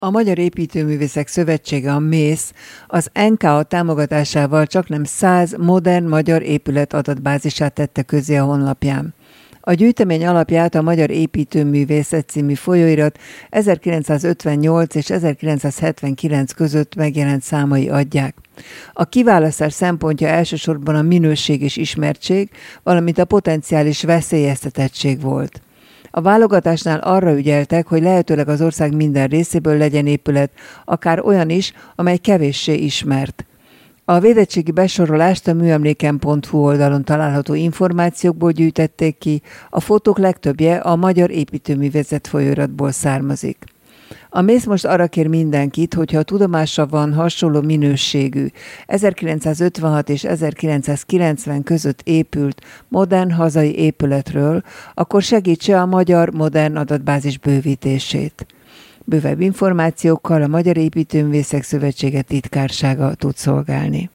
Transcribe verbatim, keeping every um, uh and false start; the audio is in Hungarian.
A Magyar Építőművészek Szövetsége, a mész, az en ká á támogatásával csaknem száz modern magyar épület adatbázisát tette közzé a honlapján. A gyűjtemény alapját a Magyar Építőművészet című folyóirat ezerkilencszázötvennyolc és ezerkilencszázhetvenkilenc között megjelent számai adják. A kiválasztás szempontja elsősorban a minőség és ismertség, valamint a potenciális veszélyeztetettség volt. A válogatásnál arra ügyeltek, hogy lehetőleg az ország minden részéből legyen épület, akár olyan is, amely kevéssé ismert. A védettségi besorolást a műemléken pont hu oldalon található információkból gyűjtették ki, a fotók legtöbbje a Magyar Építőművészet folyóiratból származik. A mész most arra kér mindenkit, hogyha a tudomása van hasonló minőségű, ezerkilencszázötvenhat és ezerkilencszázkilencven között épült modern hazai épületről, akkor segítse a Magyar Modern Adatbázis bővítését. Bővebb információkkal a Magyar Építőművészek Szövetsége titkársága tud szolgálni.